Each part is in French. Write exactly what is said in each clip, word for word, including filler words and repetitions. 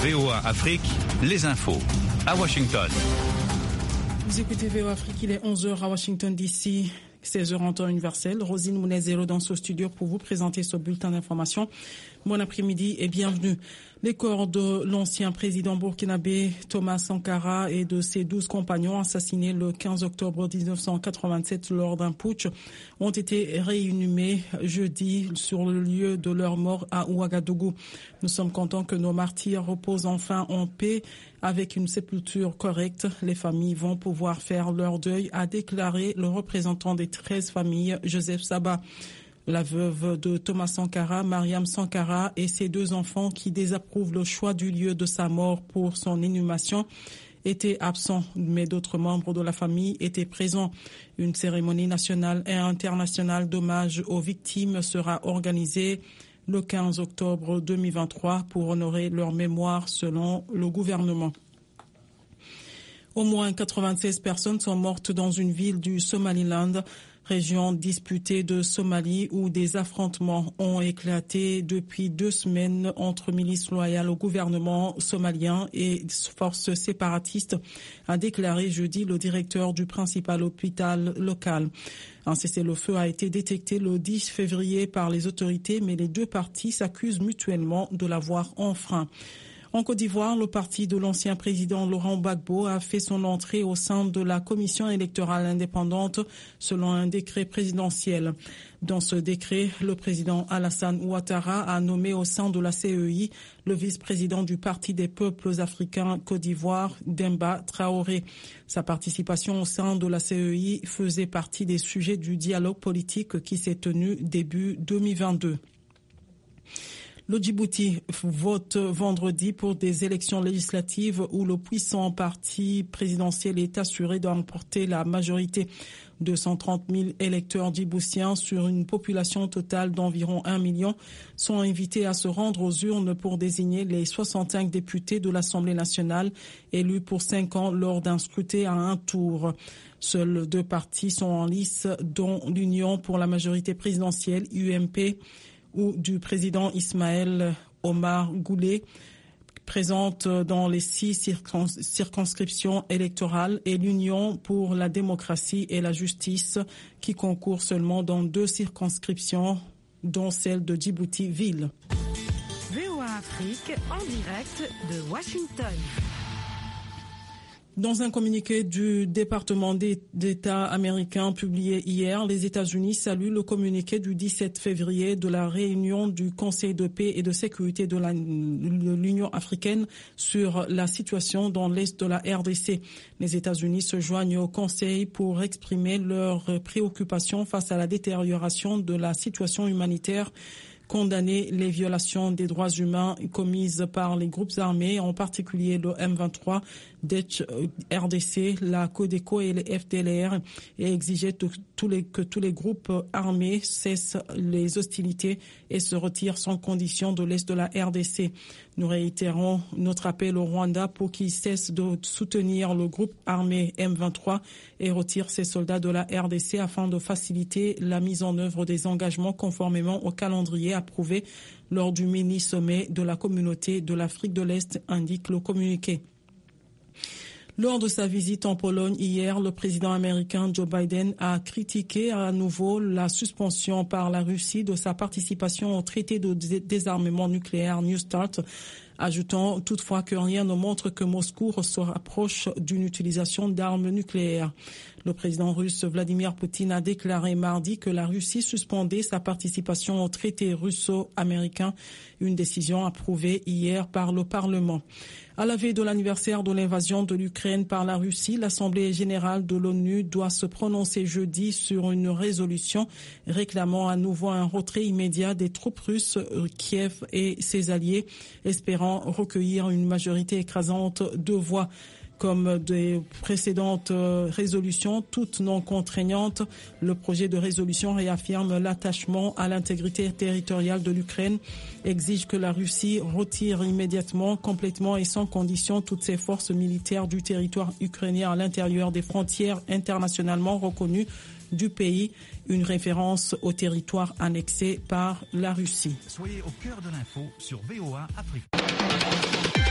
V O A Afrique, les infos à Washington. Vous écoutez V O A Afrique, il est onze heures à Washington D C, seize heures en temps universel. Rosine Mounezero dans ce studio pour vous présenter ce bulletin d'information. Bon après-midi et bienvenue. Les corps de l'ancien président burkinabé Thomas Sankara et de ses douze compagnons assassinés le quinze octobre dix-neuf cent quatre-vingt-sept lors d'un putsch ont été réinhumés jeudi sur le lieu de leur mort à Ouagadougou. Nous sommes contents que nos martyrs reposent enfin en paix avec une sépulture correcte. Les familles vont pouvoir faire leur deuil, a déclaré le représentant des treize familles, Joseph Saba. La veuve de Thomas Sankara, Mariam Sankara, et ses deux enfants qui désapprouvent le choix du lieu de sa mort pour son inhumation étaient absents, mais d'autres membres de la famille étaient présents. Une cérémonie nationale et internationale d'hommage aux victimes sera organisée le quinze octobre deux mille vingt-trois pour honorer leur mémoire selon le gouvernement. Au moins quatre-vingt-seize personnes sont mortes dans une ville du Somaliland, région disputée de Somalie, où des affrontements ont éclaté depuis deux semaines entre milices loyales au gouvernement somalien et forces séparatistes, a déclaré jeudi le directeur du principal hôpital local. Un cessez-le-feu a été détecté le dix février par les autorités, mais les deux parties s'accusent mutuellement de l'avoir enfreint. En Côte d'Ivoire, le parti de l'ancien président Laurent Gbagbo a fait son entrée au sein de la commission électorale indépendante selon un décret présidentiel. Dans ce décret, le président Alassane Ouattara a nommé au sein de la C E I le vice-président du Parti des peuples africains Côte d'Ivoire, Demba Traoré. Sa participation au sein de la C E I faisait partie des sujets du dialogue politique qui s'est tenu début deux mille vingt-deux. Le Djibouti vote vendredi pour des élections législatives où le puissant parti présidentiel est assuré d'emporter la majorité. deux cent trente mille électeurs djiboutiens sur une population totale d'environ un million sont invités à se rendre aux urnes pour désigner les soixante-cinq députés de l'Assemblée nationale élus pour cinq ans lors d'un scrutin à un tour. Seuls deux partis sont en lice, dont l'Union pour la majorité présidentielle, U M P, ou du président Ismaël Omar Goulet, présente dans les six circons- circonscriptions électorales, et l'Union pour la démocratie et la justice, qui concourt seulement dans deux circonscriptions, dont celle de Djibouti-Ville. V O A Afrique en direct de Washington. Dans un communiqué du département d'État américain publié hier, les États-Unis saluent le communiqué du dix-sept février de la réunion du Conseil de paix et de sécurité de l'Union africaine sur la situation dans l'Est de la R D C. Les États-Unis se joignent au Conseil pour exprimer leurs préoccupations face à la détérioration de la situation humanitaire, condamner les violations des droits humains commises par les groupes armés, en particulier le M vingt-trois, R D C, la Codeco et les F D L R, et exiger que tous les, que tous les groupes armés cessent les hostilités et se retirent sans condition de l'Est de la R D C. Nous réitérons notre appel au Rwanda pour qu'il cesse de soutenir le groupe armé M vingt-trois et retire ses soldats de la R D C afin de faciliter la mise en œuvre des engagements conformément au calendrier approuvé lors du mini-sommet de la communauté de l'Afrique de l'Est, indique le communiqué. Lors de sa visite en Pologne hier, le président américain Joe Biden a critiqué à nouveau la suspension par la Russie de sa participation au traité de désarmement nucléaire New START, ajoutant toutefois que rien ne montre que Moscou se rapproche d'une utilisation d'armes nucléaires. Le président russe Vladimir Poutine a déclaré mardi que la Russie suspendait sa participation au traité russo-américain, une décision approuvée hier par le Parlement. À la veille de l'anniversaire de l'invasion de l'Ukraine par la Russie, l'Assemblée générale de l'ONU doit se prononcer jeudi sur une résolution réclamant à nouveau un retrait immédiat des troupes russes, Kiev et ses alliés, espérant recueillir une majorité écrasante de voix. Comme des précédentes résolutions, toutes non contraignantes, le projet de résolution réaffirme l'attachement à l'intégrité territoriale de l'Ukraine, exige que la Russie retire immédiatement, complètement et sans condition toutes ses forces militaires du territoire ukrainien à l'intérieur des frontières internationalement reconnues du pays, une référence au territoire annexé par la Russie. Soyez au cœur de l'info sur V O A Afrique.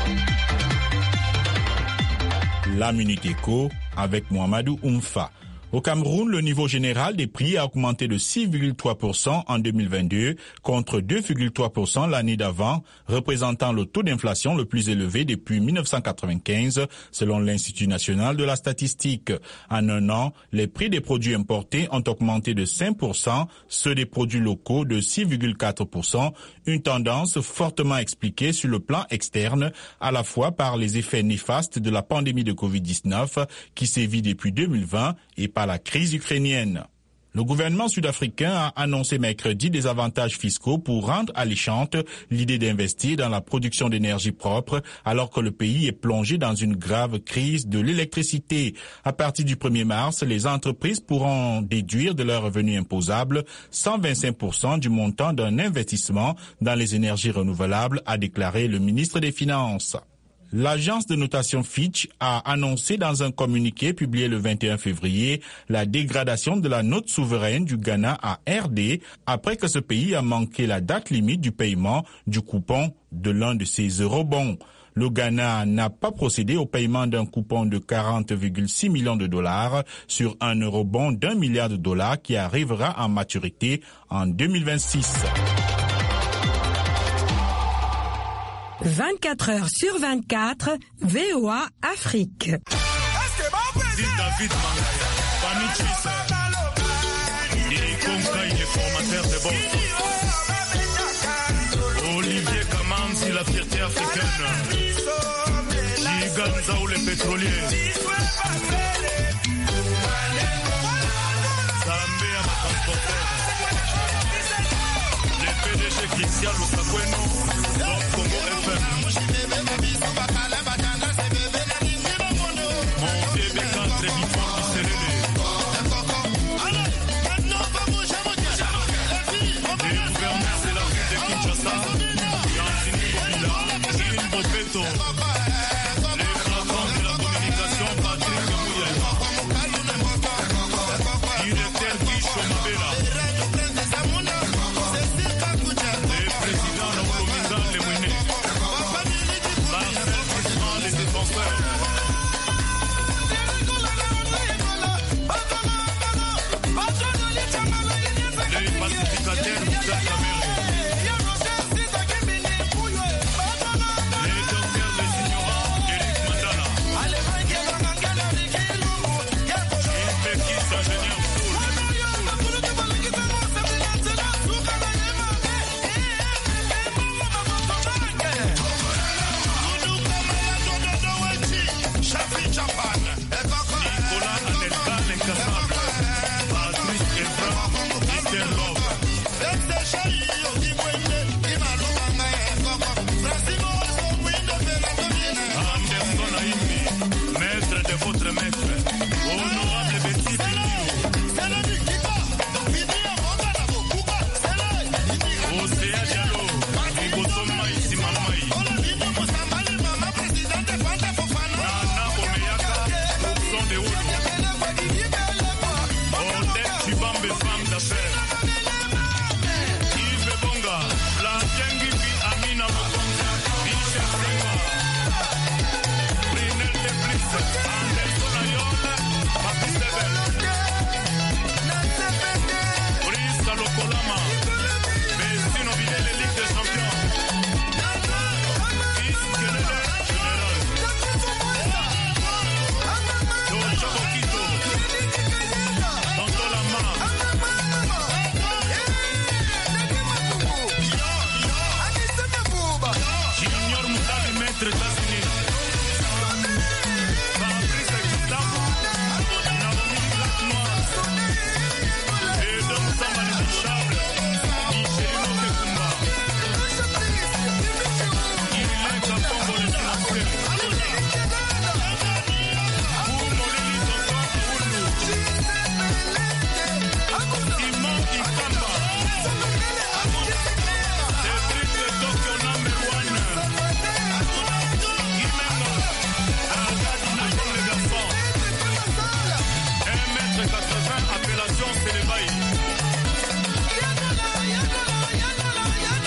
La Minute Éco avec Mohamedou Oumfa. Au Cameroun, le niveau général des prix a augmenté de six virgule trois pour cent en deux mille vingt-deux contre deux virgule trois pour cent l'année d'avant, représentant le taux d'inflation le plus élevé depuis mille neuf cent quatre-vingt-quinze, selon l'Institut national de la statistique. En un an, les prix des produits importés ont augmenté de cinq pour cent, ceux des produits locaux de six virgule quatre pour cent, une tendance fortement expliquée sur le plan externe, à la fois par les effets néfastes de la pandémie de covid dix-neuf qui sévit depuis deux mille vingt et par la crise ukrainienne. Le gouvernement sud-africain a annoncé mercredi des avantages fiscaux pour rendre alléchante l'idée d'investir dans la production d'énergie propre alors que le pays est plongé dans une grave crise de l'électricité. À partir du premier mars, les entreprises pourront déduire de leurs revenus imposables cent vingt-cinq pour cent du montant d'un investissement dans les énergies renouvelables, a déclaré le ministre des Finances. L'agence de notation Fitch a annoncé dans un communiqué publié le vingt et un février la dégradation de la note souveraine du Ghana à R D après que ce pays a manqué la date limite du paiement du coupon de l'un de ses eurobonds. Le Ghana n'a pas procédé au paiement d'un coupon de quarante virgule six millions de dollars sur un eurobond d'un milliard de dollars qui arrivera en maturité en deux mille vingt-six. vingt-quatre heures sur vingt-quatre, V O A Afrique. Olivier Kamanzi, la fierté africaine. Giganza ou les pétroliers. Zambé à ma transporteur. Les P D G Christian Lusakweno. Congo F M. Mon bébé quatre et mi-fort qui s'est levé. Les gouverneurs de la ville de Kinshasa, Yansini Bobila, Gilles Bopeto.